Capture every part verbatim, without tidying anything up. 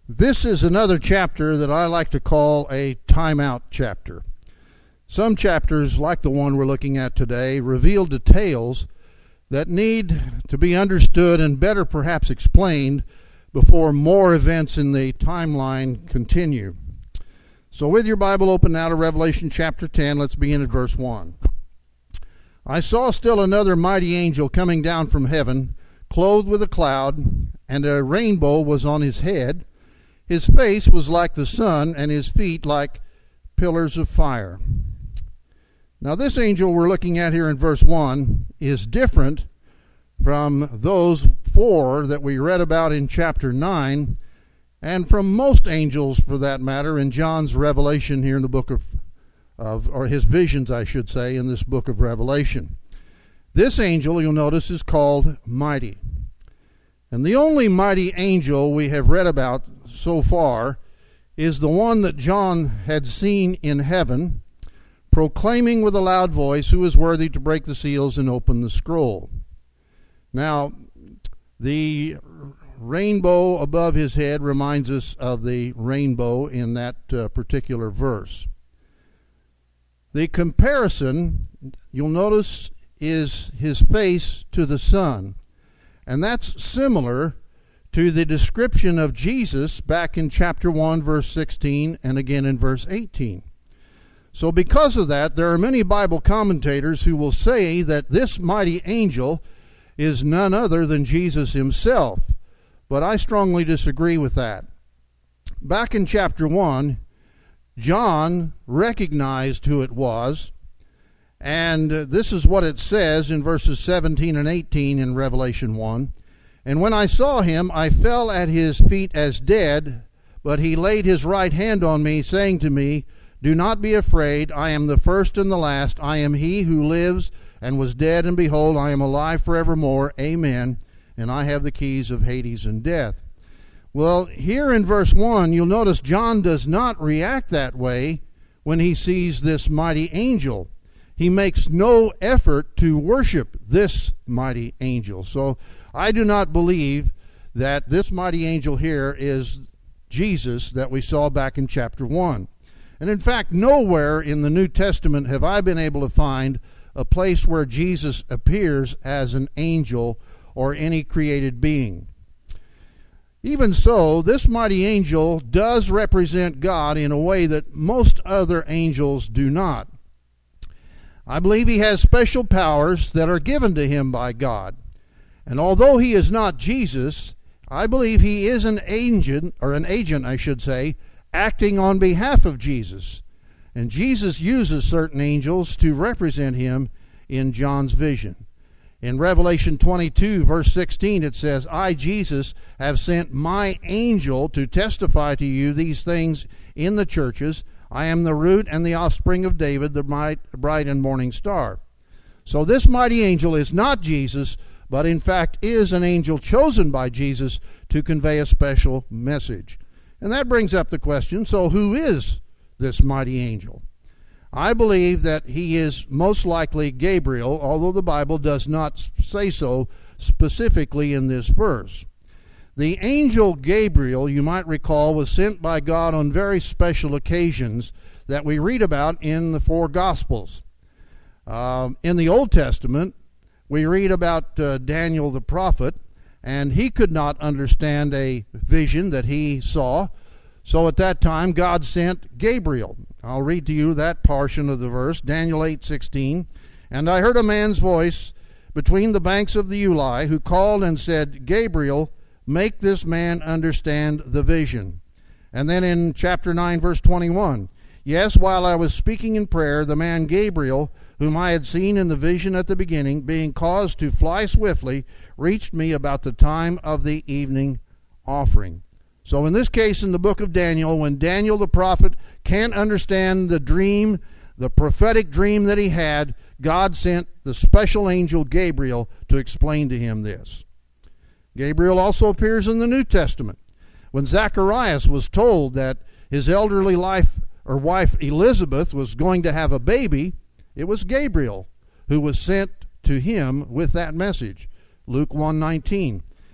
This is another chapter that I like to call a timeout chapter. Some chapters, like the one we're looking at today, reveal details that need to be understood and better perhaps explained before more events in the timeline continue. So with your Bible open now to Revelation chapter ten, let's begin at verse one. I saw still another mighty angel coming down from heaven, clothed with a cloud, and a rainbow was on his head. His face was like the sun, and his feet like pillars of fire. Now this angel we're looking at here in verse one is different from those four that we read about in chapter nine, and from most angels for that matter in John's revelation here in the book of, of or his visions I should say, in this book of Revelation. This angel, you'll notice, is called Mighty. And the only mighty angel we have read about so far is the one that John had seen in heaven, proclaiming with a loud voice, "Who is worthy to break the seals and open the scroll?" Now, the rainbow above his head reminds us of the rainbow in that uh, particular verse. The comparison, you'll notice, is his face to the sun. And that's similar to the description of Jesus back in chapter one, verse sixteen, and again in verse eighteen. So because of that, there are many Bible commentators who will say that this mighty angel is none other than Jesus himself. But I strongly disagree with that. Back in chapter one, John recognized who it was, and this is what it says in verses seventeen and eighteen in Revelation one. And when I saw him, I fell at his feet as dead, but he laid his right hand on me, saying to me, "Do not be afraid, I am the first and the last. I am he who lives and was dead, and behold, I am alive forevermore. Amen. And I have the keys of Hades and death." Well, here in verse one, you'll notice John does not react that way when he sees this mighty angel. He makes no effort to worship this mighty angel. So I do not believe that this mighty angel here is Jesus that we saw back in chapter one. And in fact, nowhere in the New Testament have I been able to find a place where Jesus appears as an angel or any created being. Even so, this mighty angel does represent God in a way that most other angels do not. I believe he has special powers that are given to him by God. And although he is not Jesus, I believe he is an agent, or an agent, I should say, acting on behalf of Jesus. And Jesus uses certain angels to represent him in John's vision. In Revelation twenty-two, verse sixteen, it says, "I, Jesus, have sent my angel to testify to you these things in the churches. I am the root and the offspring of David, the bright and morning star." So this mighty angel is not Jesus, but in fact is an angel chosen by Jesus to convey a special message. And that brings up the question, so who is this mighty angel? I believe that he is most likely Gabriel, although the Bible does not say so specifically in this verse. The angel Gabriel, you might recall, was sent by God on very special occasions that we read about in the four Gospels. Uh, in the Old Testament, we read about uh, Daniel the prophet, and he could not understand a vision that he saw. So at that time, God sent Gabriel. I'll read to you that portion of the verse, Daniel eight sixteen. "And I heard a man's voice between the banks of the Ulai, who called and said, 'Gabriel, make this man understand the vision.'" And then in chapter nine, verse twenty-one, "Yes, while I was speaking in prayer, the man Gabriel, whom I had seen in the vision at the beginning, being caused to fly swiftly, reached me about the time of the evening offering." So in this case, in the book of Daniel, when Daniel the prophet can't understand the dream, the prophetic dream that he had, God sent the special angel Gabriel to explain to him this. Gabriel also appears in the New Testament. When Zacharias was told that his elderly life or wife Elizabeth was going to have a baby, it was Gabriel who was sent to him with that message. Luke one nineteen.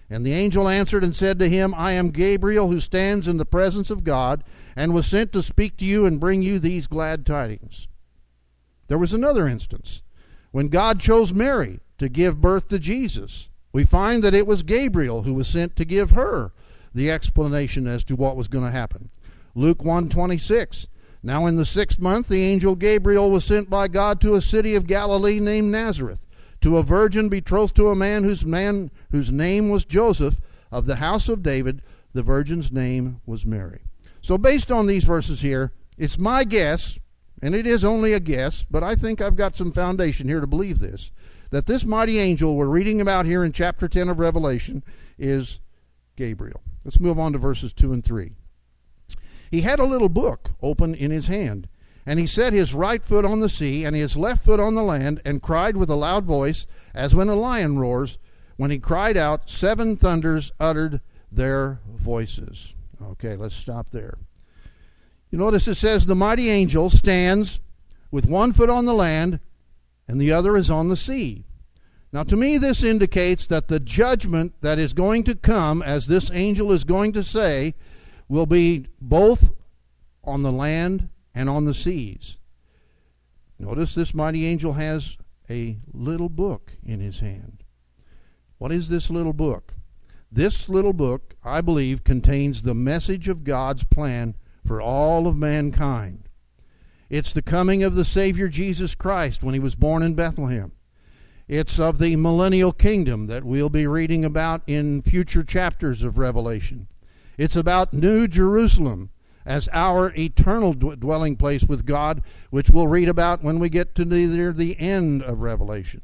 And the angel answered and said to him, I am Gabriel, who stands in the presence of God, and was sent to speak to you and bring you these glad tidings. There was another instance when God chose Mary to give birth to Jesus. We find that it was Gabriel who was sent to give her the explanation as to what was going to happen. Luke one twenty-six. Now in the sixth month, the angel Gabriel was sent by God to a city of Galilee named Nazareth, to a virgin betrothed to a man whose man whose name was Joseph, of the house of David. The virgin's name was Mary. So based on these verses here, it's my guess, and it is only a guess, but I think I've got some foundation here to believe this, that this mighty angel we're reading about here in chapter ten of Revelation is Gabriel. Let's move on to verses two and three. He had a little book open in his hand, and he set his right foot on the sea and his left foot on the land, and cried with a loud voice, as when a lion roars. When he cried out, seven thunders uttered their voices. Okay, let's stop there. You notice it says the mighty angel stands with one foot on the land and the other is on the sea. Now to me this indicates that the judgment that is going to come, as this angel is going to say, will be both on the land and on the seas. Notice this mighty angel has a little book in his hand. What is this little book? This little book, I believe, contains the message of God's plan for all of mankind. It's the coming of the Savior Jesus Christ when he was born in Bethlehem. It's of the millennial kingdom that we'll be reading about in future chapters of Revelation. It's about New Jerusalem as our eternal dwelling place with God, which we'll read about when we get to near the end of Revelation.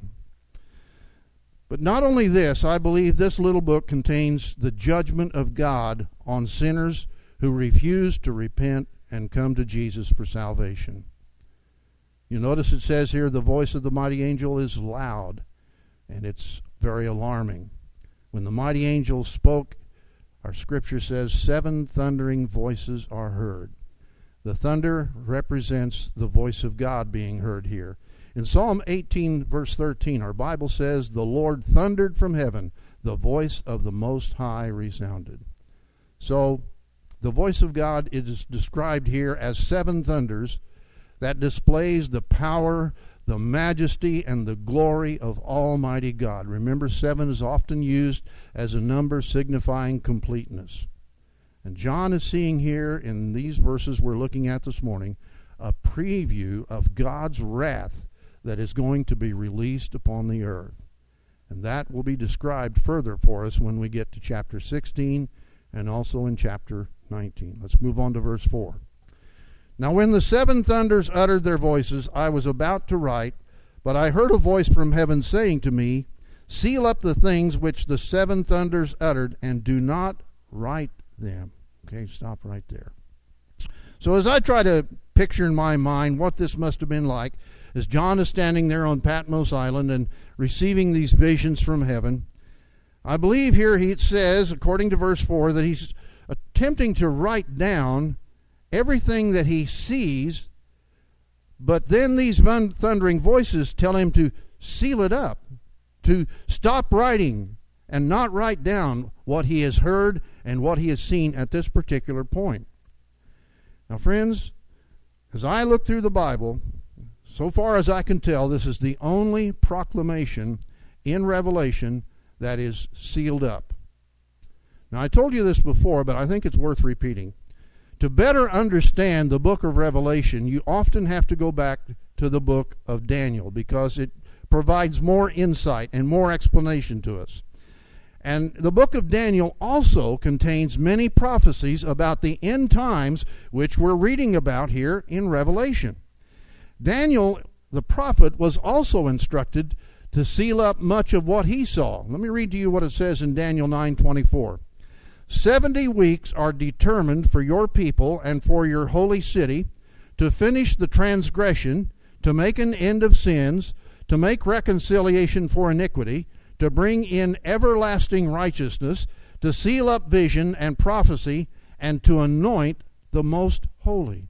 But not only this, I believe this little book contains the judgment of God on sinners who refuse to repent and come to Jesus for salvation. You notice it says here the voice of the mighty angel is loud, and it's very alarming. When the mighty angel spoke, our scripture says seven thundering voices are heard. The thunder represents the voice of God being heard here. In Psalm eighteen, verse thirteen, our Bible says, the Lord thundered from heaven, the voice of the Most High resounded. So, the voice of God is described here as seven thunders that displays the power, the majesty, and the glory of Almighty God. Remember, seven is often used as a number signifying completeness. And John is seeing here in these verses we're looking at this morning a preview of God's wrath that is going to be released upon the earth. And that will be described further for us when we get to chapter sixteen and also in chapter nineteen. Let's move on to verse four. Now when the seven thunders uttered their voices, I was about to write, but I heard a voice from heaven saying to me, seal up the things which the seven thunders uttered, and do not write them. Okay, stop right there. So as I try to picture in my mind what this must have been like, as John is standing there on Patmos Island and receiving these visions from heaven, I believe here he says, according to verse four, that he's attempting to write down everything that he sees, but then these thundering voices tell him to seal it up, to stop writing and not write down what he has heard and what he has seen at this particular point. Now, friends, as I look through the Bible, so far as I can tell, this is the only proclamation in Revelation that is sealed up. Now, I told you this before, but I think it's worth repeating. To better understand the book of Revelation, you often have to go back to the book of Daniel because it provides more insight and more explanation to us. And the book of Daniel also contains many prophecies about the end times, which we're reading about here in Revelation. Daniel, the prophet, was also instructed to seal up much of what he saw. Let me read to you what it says in Daniel nine twenty-four. Seventy weeks are determined for your people and for your holy city, to finish the transgression, to make an end of sins, to make reconciliation for iniquity, to bring in everlasting righteousness, to seal up vision and prophecy, and to anoint the most holy.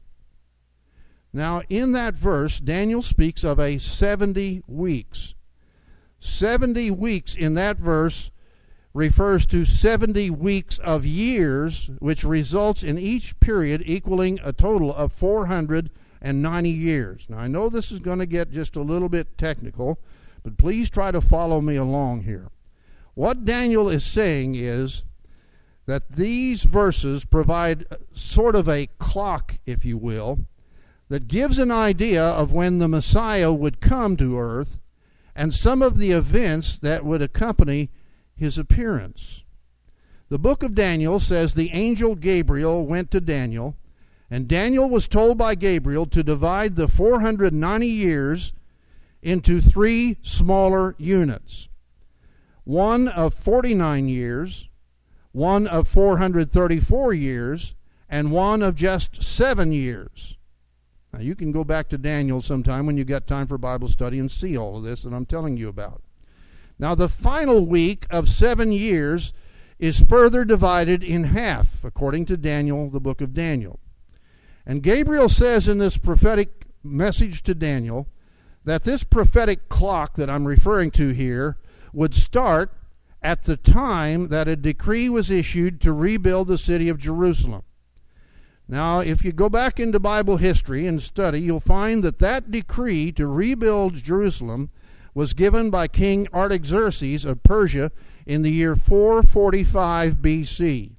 Now, in that verse, Daniel speaks of a seventy weeks. Seventy weeks in that verse refers to seventy weeks of years, which results in each period equaling a total of four hundred ninety years. Now, I know this is going to get just a little bit technical, but please try to follow me along here. What Daniel is saying is that these verses provide sort of a clock, if you will, that gives an idea of when the Messiah would come to earth and some of the events that would accompany his appearance. The book of Daniel says the angel Gabriel went to Daniel, and Daniel was told by Gabriel to divide the four hundred ninety years into three smaller units. One of forty-nine years, one of four hundred thirty-four years, and one of just seven years. Now, you can go back to Daniel sometime when you got time for Bible study and see all of this that I'm telling you about. Now, the final week of seven years is further divided in half, according to Daniel, the book of Daniel. And Gabriel says in this prophetic message to Daniel that this prophetic clock that I'm referring to here would start at the time that a decree was issued to rebuild the city of Jerusalem. Now, if you go back into Bible history and study, you'll find that that decree to rebuild Jerusalem was given by King Artaxerxes of Persia in the year four forty-five B C.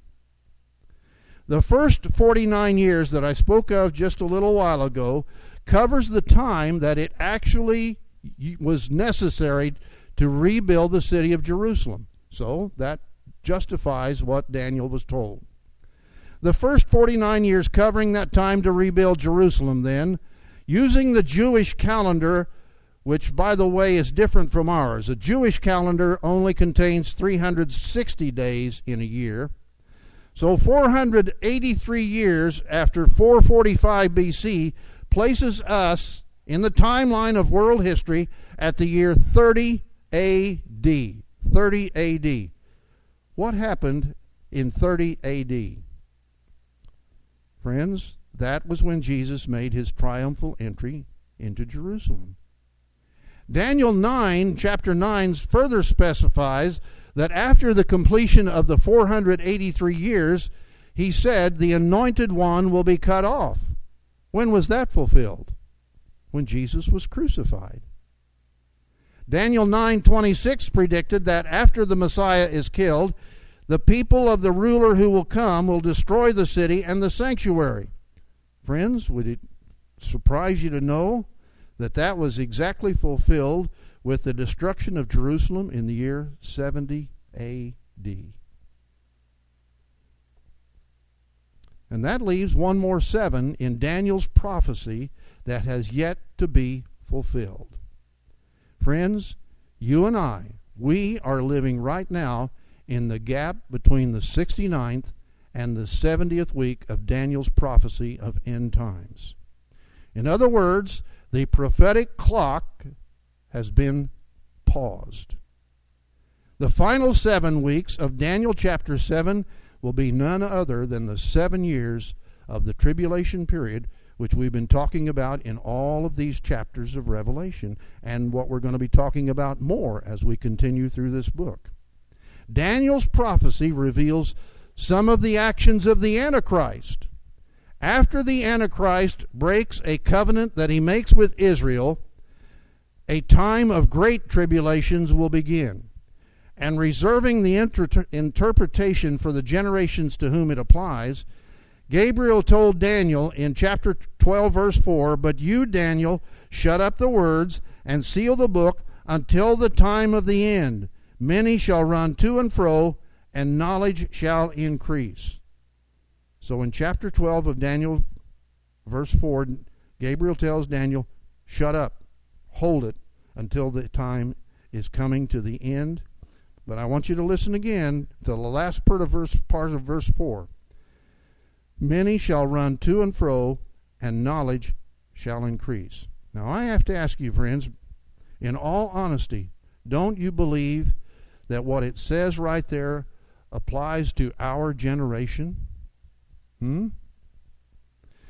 The first forty-nine years that I spoke of just a little while ago covers the time that it actually was necessary to rebuild the city of Jerusalem. So that justifies what Daniel was told. The first forty-nine years covering that time to rebuild Jerusalem, then, using the Jewish calendar, which, by the way, is different from ours. A Jewish calendar only contains three hundred sixty days in a year. So four hundred eighty-three years after four forty-five B C places us in the timeline of world history at the year thirty A D. thirty A D. What happened in thirty A D? Friends, that was when Jesus made his triumphal entry into Jerusalem. Daniel nine, chapter nine, further specifies that after the completion of the four hundred eighty-three years, he said, the anointed one will be cut off. When was that fulfilled? When Jesus was crucified. Daniel nine twenty-six predicted that after the Messiah is killed, the people of the ruler who will come will destroy the city and the sanctuary. Friends, would it surprise you to know that that was exactly fulfilled with the destruction of Jerusalem in the year seventy A D? And that leaves one more seven in Daniel's prophecy that has yet to be fulfilled. Friends, you and I, we are living right now in the gap between the sixty-ninth and the seventieth week of Daniel's prophecy of end times. In other words, the prophetic clock has been paused. The final seven weeks of Daniel chapter seven will be none other than the seven years of the tribulation period, which we've been talking about in all of these chapters of Revelation, and what we're going to be talking about more as we continue through this book. Daniel's prophecy reveals some of the actions of the Antichrist. After the Antichrist breaks a covenant that he makes with Israel, a time of great tribulations will begin. And reserving the inter- interpretation for the generations to whom it applies, Gabriel told Daniel in chapter twelve, verse four, "But you, Daniel, shut up the words and seal the book until the time of the end. Many shall run to and fro, and knowledge shall increase." So in chapter twelve of Daniel, verse four, Gabriel tells Daniel, shut up, hold it until the time is coming to the end. But I want you to listen again to the last part of verse, part of verse four. Many shall run to and fro, and knowledge shall increase. Now I have to ask you, friends, in all honesty, don't you believe that what it says right there applies to our generation? Hmm?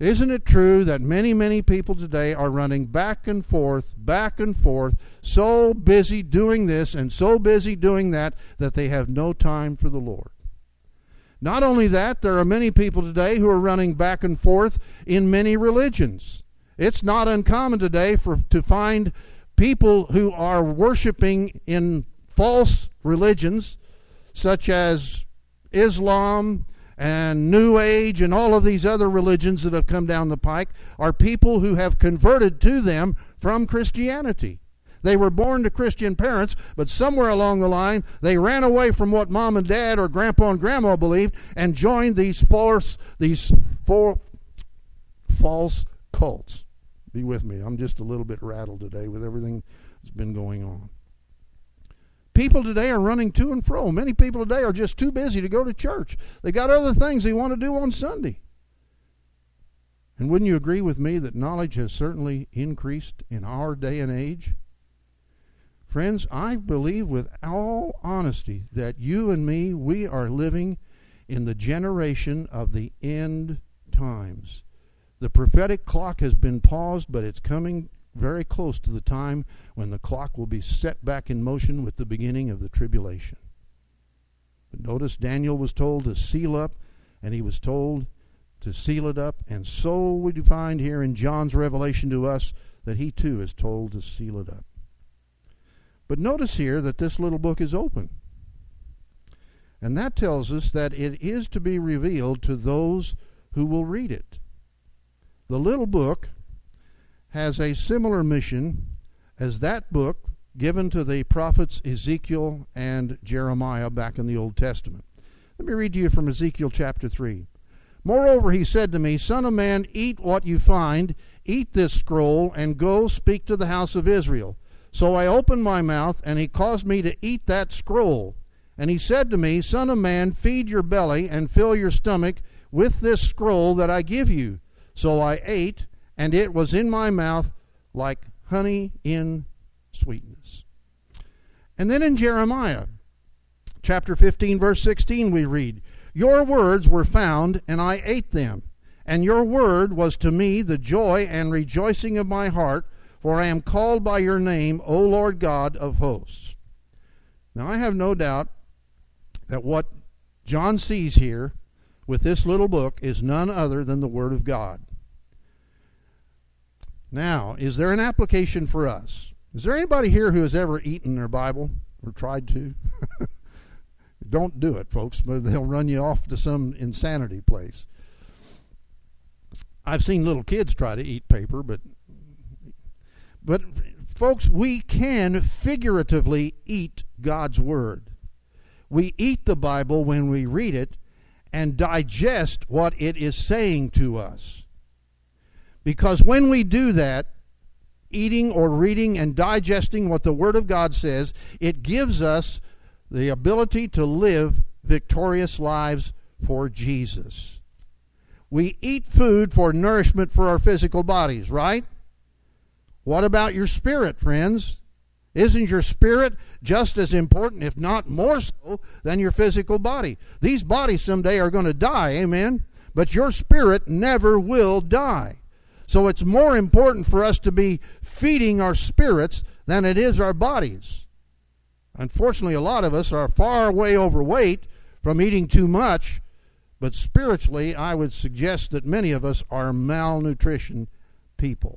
Isn't it true that many, many people today are running back and forth, back and forth, so busy doing this and so busy doing that, that they have no time for the Lord? Not only that, there are many people today who are running back and forth in many religions. It's not uncommon today for to find people who are worshiping in false religions, such as Islam and New Age and all of these other religions that have come down the pike, are people who have converted to them from Christianity. They were born to Christian parents, but somewhere along the line, they ran away from what mom and dad or grandpa and grandma believed and joined these false, these four false cults. Be with me. I'm just a little bit rattled today with everything that's been going on. People today are running to and fro. Many people today are just too busy to go to church. They got other things they want to do on Sunday. And wouldn't you agree with me that knowledge has certainly increased in our day and age? Friends, I believe with all honesty that you and me, we are living in the generation of the end times. The prophetic clock has been paused, but it's coming very close to the time when the clock will be set back in motion with the beginning of the tribulation. But notice Daniel was told to seal up, and he was told to seal it up, and so we find here in John's revelation to us that he too is told to seal it up. But notice here that this little book is open. And that tells us that it is to be revealed to those who will read it. The little book has a similar mission as that book given to the prophets Ezekiel and Jeremiah back in the Old Testament. Let me read to you from Ezekiel chapter three. Moreover, he said to me, Son of man, eat what you find, eat this scroll, and go speak to the house of Israel. So I opened my mouth, and he caused me to eat that scroll. And he said to me, Son of man, feed your belly and fill your stomach with this scroll that I give you. So I ate, and it was in my mouth like honey in sweetness. And then in Jeremiah chapter fifteen, verse sixteen, we read, Your words were found, and I ate them. And your word was to me the joy and rejoicing of my heart, for I am called by your name, O Lord God of hosts. Now I have no doubt that what John sees here with this little book is none other than the Word of God. Now, is there an application for us? Is there anybody here who has ever eaten their Bible or tried to? Don't do it, folks, but they'll run you off to some insanity place. I've seen little kids try to eat paper, but But, folks, we can figuratively eat God's Word. We eat the Bible when we read it and digest what it is saying to us. Because when we do that, eating or reading and digesting what the Word of God says, it gives us the ability to live victorious lives for Jesus. We eat food for nourishment for our physical bodies, right? What about your spirit, friends? Isn't your spirit just as important, if not more so, than your physical body? These bodies someday are going to die, amen? But your spirit never will die. So it's more important for us to be feeding our spirits than it is our bodies. Unfortunately, a lot of us are far way overweight from eating too much, but spiritually, I would suggest that many of us are malnutrition people.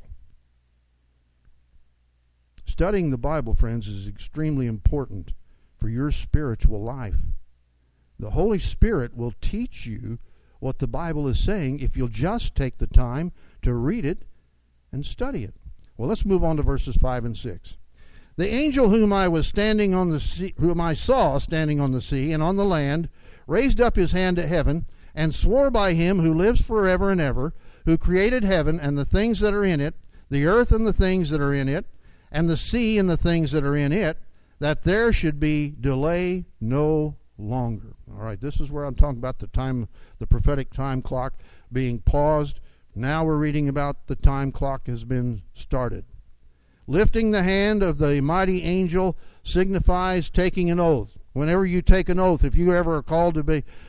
Studying the Bible, friends, is extremely important for your spiritual life. The Holy Spirit will teach you what the Bible is saying if you'll just take the time to read it and study it. Well, let's move on to verses five and six. The angel whom I was standing on the sea, whom I saw standing on the sea and on the land, raised up his hand to heaven and swore by him who lives forever and ever, who created heaven and the things that are in it, the earth and the things that are in it, and the sea and the things that are in it, that there should be delay no longer. All right, this is where I'm talking about the time, the prophetic time clock being paused. Now we're reading about the time clock has been started. Lifting the hand of the mighty angel signifies taking an oath. Whenever you take an oath, if you ever are called to be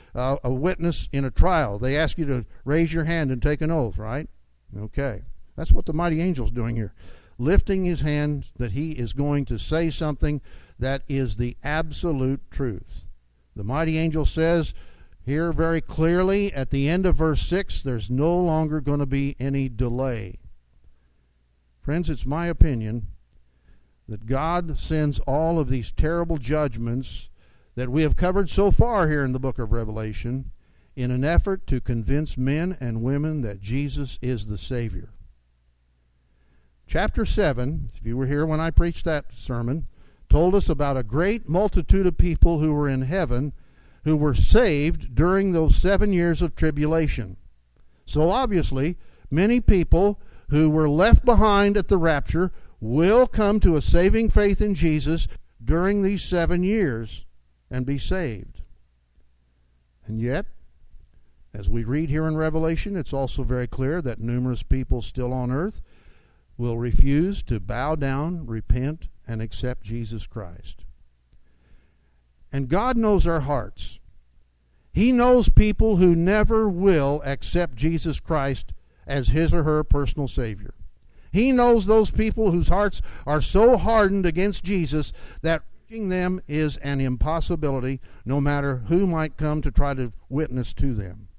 uh, a witness in a trial. They ask you to raise your hand and take an oath, right? Okay. That's what the mighty angel's doing here. Lifting his hand that he is going to say something that is the absolute truth. The mighty angel says here very clearly at the end of verse six, there's no longer going to be any delay. Friends, it's my opinion that God sends all of these terrible judgments that we have covered so far here in the book of Revelation in an effort to convince men and women that Jesus is the Savior. Chapter seven, if you were here when I preached that sermon, told us about a great multitude of people who were in heaven who were saved during those seven years of tribulation. So obviously, many people who were left behind at the rapture will come to a saving faith in Jesus during these seven years and be saved. And yet, as we read here in Revelation, it's also very clear that numerous people still on earth will refuse to bow down, repent, and accept Jesus Christ. And God knows our hearts. He knows people who never will accept Jesus Christ as his or her personal Savior. He knows those people whose hearts are so hardened against Jesus that reaching them is an impossibility, no matter who might come to try to witness to them.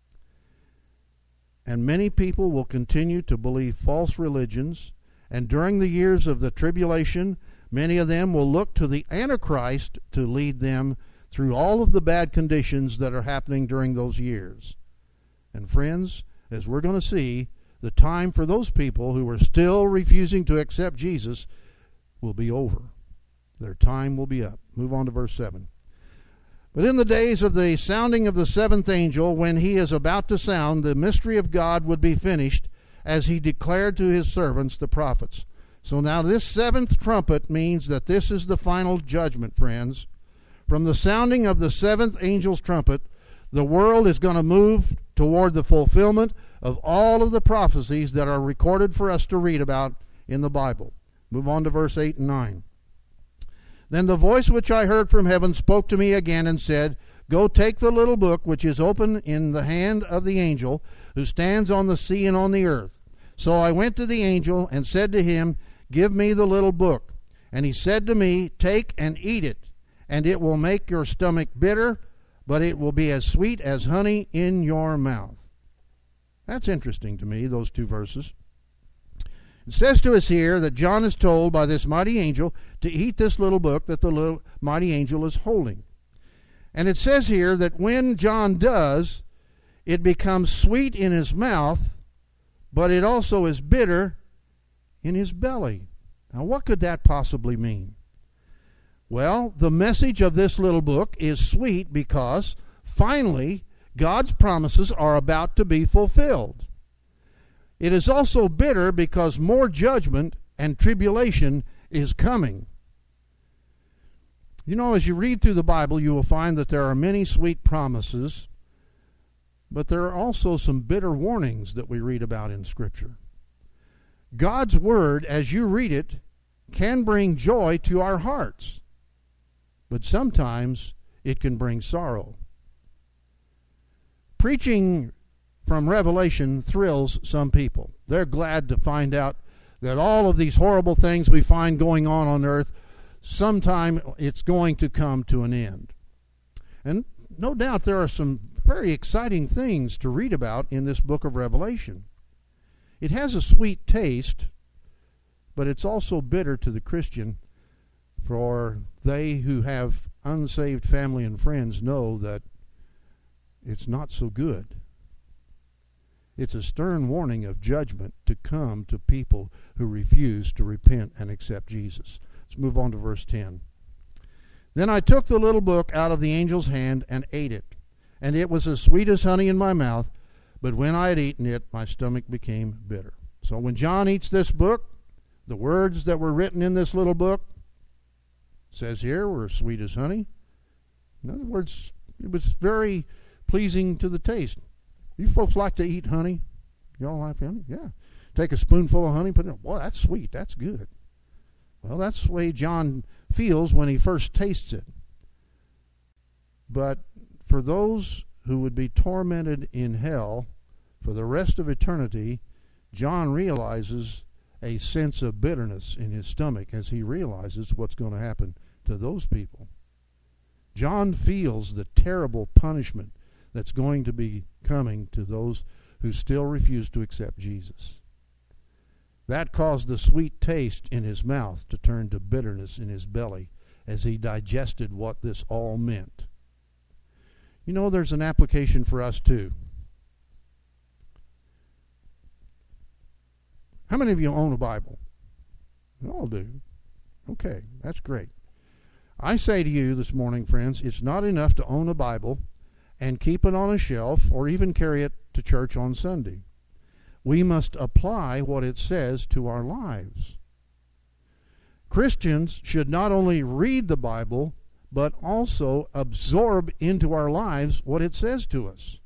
And many people will continue to believe false religions, and during the years of the tribulation, many of them will look to the Antichrist to lead them through all of the bad conditions that are happening during those years. And friends, as we're going to see, the time for those people who are still refusing to accept Jesus will be over. Their time will be up. Move on to verse seven. But in the days of the sounding of the seventh angel, when he is about to sound, the mystery of God would be finished, as he declared to his servants, the prophets. So now this seventh trumpet means that this is the final judgment, friends. From the sounding of the seventh angel's trumpet, the world is going to move toward the fulfillment of all of the prophecies that are recorded for us to read about in the Bible. Move on to verse eight and nine. Then the voice which I heard from heaven spoke to me again and said, Go take the little book which is open in the hand of the angel who stands on the sea and on the earth. So I went to the angel and said to him, Give me the little book. And he said to me, Take and eat it, and it will make your stomach bitter, but it will be as sweet as honey in your mouth. That's interesting to me, those two verses. It says to us here that John is told by this mighty angel to eat this little book that the little mighty angel is holding. And it says here that when John does, it becomes sweet in his mouth, but it also is bitter in his belly. Now, what could that possibly mean? Well, the message of this little book is sweet because, finally, God's promises are about to be fulfilled. It is also bitter because more judgment and tribulation is coming. You know, as you read through the Bible, you will find that there are many sweet promises, but there are also some bitter warnings that we read about in Scripture. God's Word, as you read it, can bring joy to our hearts, but sometimes it can bring sorrow. Preaching from Revelation thrills some people. They're glad to find out that all of these horrible things we find going on on earth, sometime it's going to come to an end. And no doubt there are some very exciting things to read about in this book of Revelation. It has a sweet taste, but it's also bitter to the Christian, for they who have unsaved family and friends know that it's not so good. It's a stern warning of judgment to come to people who refuse to repent and accept Jesus. Let's move on to verse ten. Then I took the little book out of the angel's hand and ate it, and it was as sweet as honey in my mouth, but when I had eaten it, my stomach became bitter. So when John eats this book, the words that were written in this little book, says here, were sweet as honey. In other words, it was very pleasing to the taste. You folks like to eat honey? Y'all like honey? Yeah. Take a spoonful of honey, put it in. Boy, that's sweet. That's good. Well, that's the way John feels when he first tastes it. But for those who would be tormented in hell for the rest of eternity, John realizes a sense of bitterness in his stomach as he realizes what's going to happen to those people. John feels the terrible punishment that's going to be coming to those who still refuse to accept Jesus. That caused the sweet taste in his mouth to turn to bitterness in his belly as he digested what this all meant. You know, there's an application for us too. How many of you own a Bible? You all do. Okay, that's great. I say to you this morning, friends, it's not enough to own a Bible and keep it on a shelf or even carry it to church on Sunday. We must apply what it says to our lives. Christians should not only read the Bible, but also absorb into our lives what it says to us.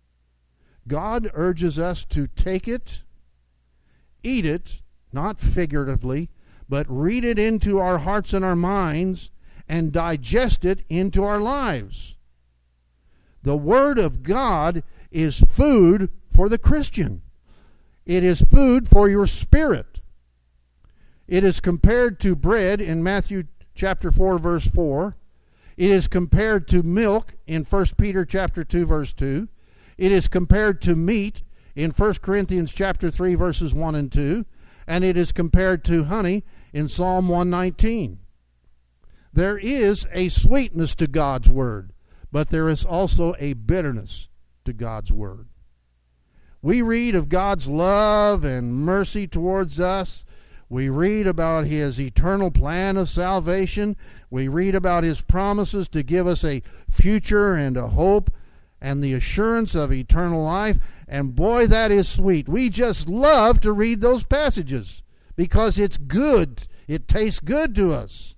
God urges us to take it, eat it, not figuratively, but read it into our hearts and our minds and digest it into our lives. The Word of God is food for the Christian. It is food for your spirit. It is compared to bread in Matthew chapter four, verse four. It is compared to milk in First Peter chapter two, verse two. It is compared to meat in First Corinthians chapter three, verses one and two. And it is compared to honey in Psalm one nineteen. There is a sweetness to God's Word, but there is also a bitterness to God's Word. We read of God's love and mercy towards us. We read about His eternal plan of salvation. We read about His promises to give us a future and a hope and the assurance of eternal life. And boy, that is sweet. We just love to read those passages because it's good. It tastes good to us.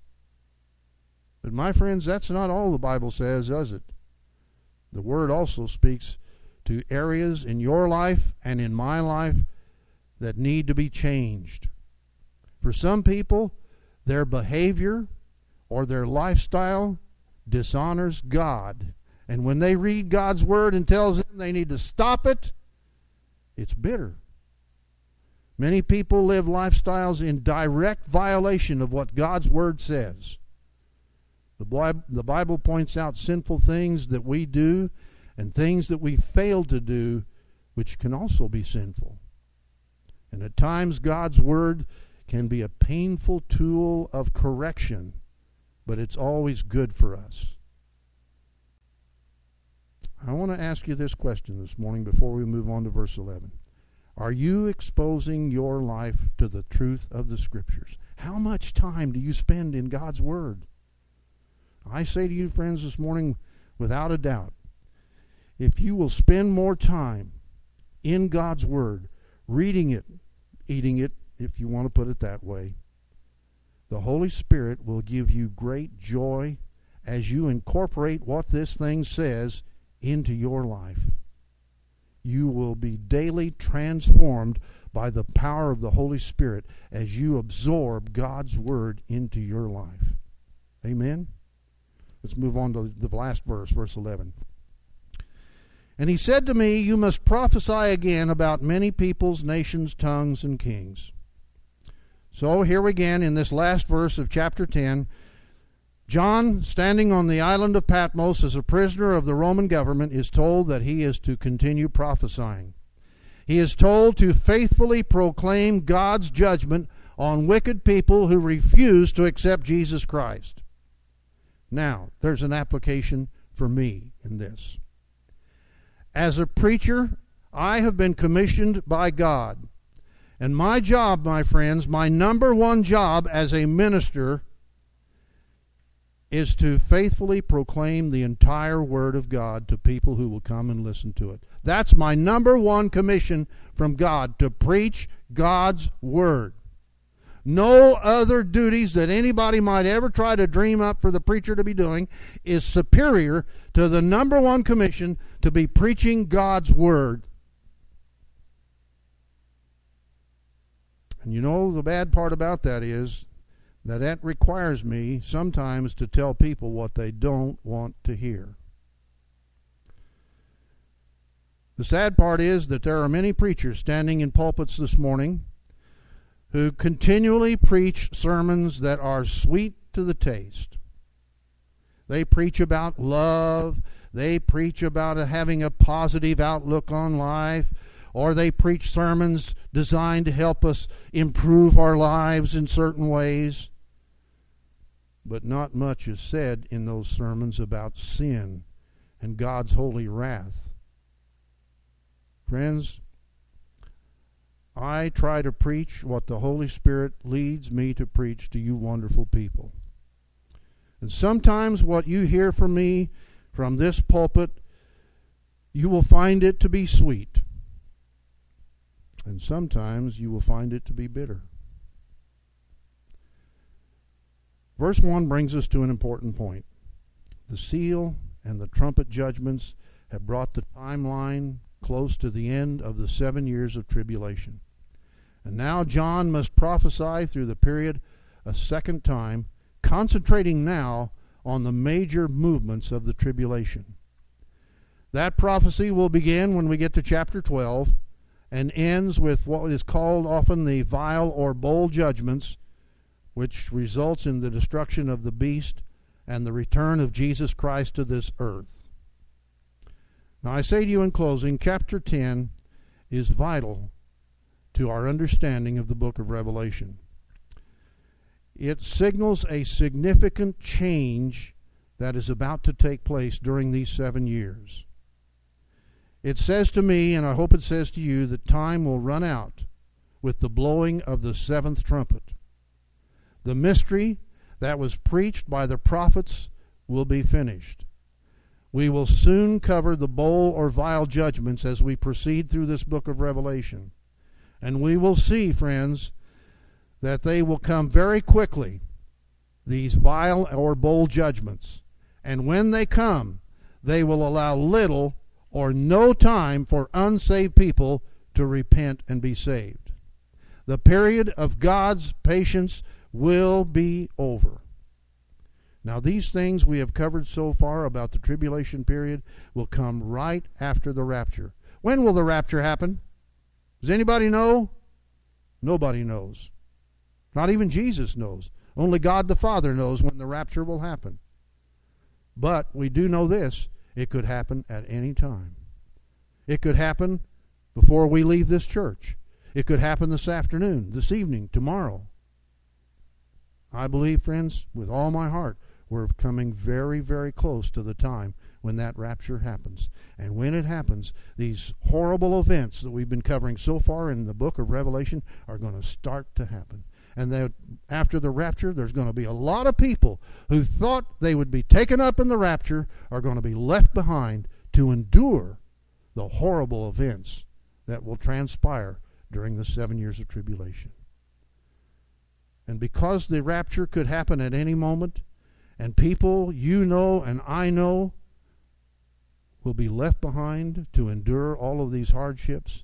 But my friends, that's not all the Bible says, does it? The Word also speaks to areas in your life and in my life that need to be changed. For some people, their behavior or their lifestyle dishonors God. And when they read God's Word and tells them they need to stop it, it's bitter. Many people live lifestyles in direct violation of what God's Word says. The Bible points out sinful things that we do and things that we fail to do, which can also be sinful. And at times God's Word can be a painful tool of correction, but it's always good for us. I want to ask you this question this morning before we move on to verse eleven. Are you exposing your life to the truth of the Scriptures? How much time do you spend in God's Word? I say to you, friends, this morning, without a doubt, if you will spend more time in God's Word, reading it, eating it, if you want to put it that way, the Holy Spirit will give you great joy as you incorporate what this thing says into your life. You will be daily transformed by the power of the Holy Spirit as you absorb God's Word into your life. Amen? Let's move on to the last verse, verse eleven. And he said to me, you must prophesy again about many peoples, nations, tongues, and kings. So here again in this last verse of chapter ten, John, standing on the island of Patmos as a prisoner of the Roman government, is told that he is to continue prophesying. He is told to faithfully proclaim God's judgment on wicked people who refuse to accept Jesus Christ. Now, there's an application for me in this. As a preacher, I have been commissioned by God. And my job, my friends, my number one job as a minister is to faithfully proclaim the entire Word of God to people who will come and listen to it. That's my number one commission from God, to preach God's Word. No other duties that anybody might ever try to dream up for the preacher to be doing is superior to the number one commission to be preaching God's Word. And you know, the bad part about that is that that requires me sometimes to tell people what they don't want to hear. The sad part is that there are many preachers standing in pulpits this morning who continually preach sermons that are sweet to the taste. They preach about love. They preach about having a positive outlook on life. Or they preach sermons designed to help us improve our lives in certain ways. But not much is said in those sermons about sin and God's holy wrath. Friends, I try to preach what the Holy Spirit leads me to preach to you wonderful people. And sometimes what you hear from me from this pulpit, you will find it to be sweet. And sometimes you will find it to be bitter. Verse one brings us to an important point. The seal and the trumpet judgments have brought the timeline close to the end of the seven years of tribulation. And now John must prophesy through the period a second time, concentrating now on the major movements of the tribulation. That prophecy will begin when we get to chapter twelve and ends with what is called often the vial or bowl judgments, which results in the destruction of the beast and the return of Jesus Christ to this earth. Now I say to you in closing, chapter ten is vital to our understanding of the book of Revelation. It signals a significant change that is about to take place during these seven years. It says to me, and I hope it says to you, that time will run out with the blowing of the seventh trumpet. The mystery that was preached by the prophets will be finished. We will soon cover the bowl or vial judgments as we proceed through this book of Revelation. And we will see, friends, that they will come very quickly, these vial or bowl judgments. And when they come, they will allow little or no time for unsaved people to repent and be saved. The period of God's patience will be over. Now, these things we have covered so far about the tribulation period will come right after the rapture. When will the rapture happen? Does anybody know? Nobody knows. Not even Jesus knows. Only God the Father knows when the rapture will happen. But we do know this. It could happen at any time. It could happen before we leave this church. It could happen this afternoon, this evening, tomorrow. I believe, friends, with all my heart, we're coming very, very close to the time when that rapture happens. And when it happens, these horrible events that we've been covering so far in the book of Revelation are going to start to happen. And then after the rapture, there's going to be a lot of people who thought they would be taken up in the rapture are going to be left behind to endure the horrible events that will transpire during the seven years of tribulation. And because the rapture could happen at any moment, and people you know and I know will be left behind to endure all of these hardships,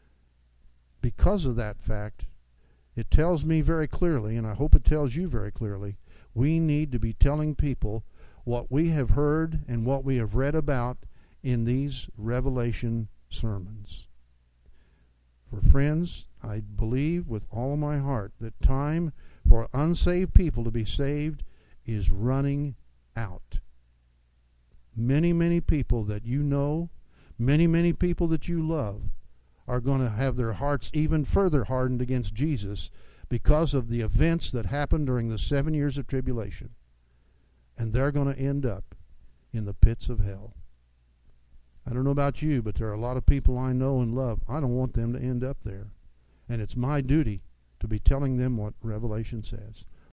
because of that fact, it tells me very clearly, and I hope it tells you very clearly, we need to be telling people what we have heard and what we have read about in these Revelation sermons. For friends, I believe with all my heart that time for unsaved people to be saved is running out. Many, many people that you know, many, many people that you love are going to have their hearts even further hardened against Jesus because of the events that happened during the seven years of tribulation. And they're going to end up in the pits of hell. I don't know about you, but there are a lot of people I know and love. I don't want them to end up there. And it's my duty to be telling them what Revelation says.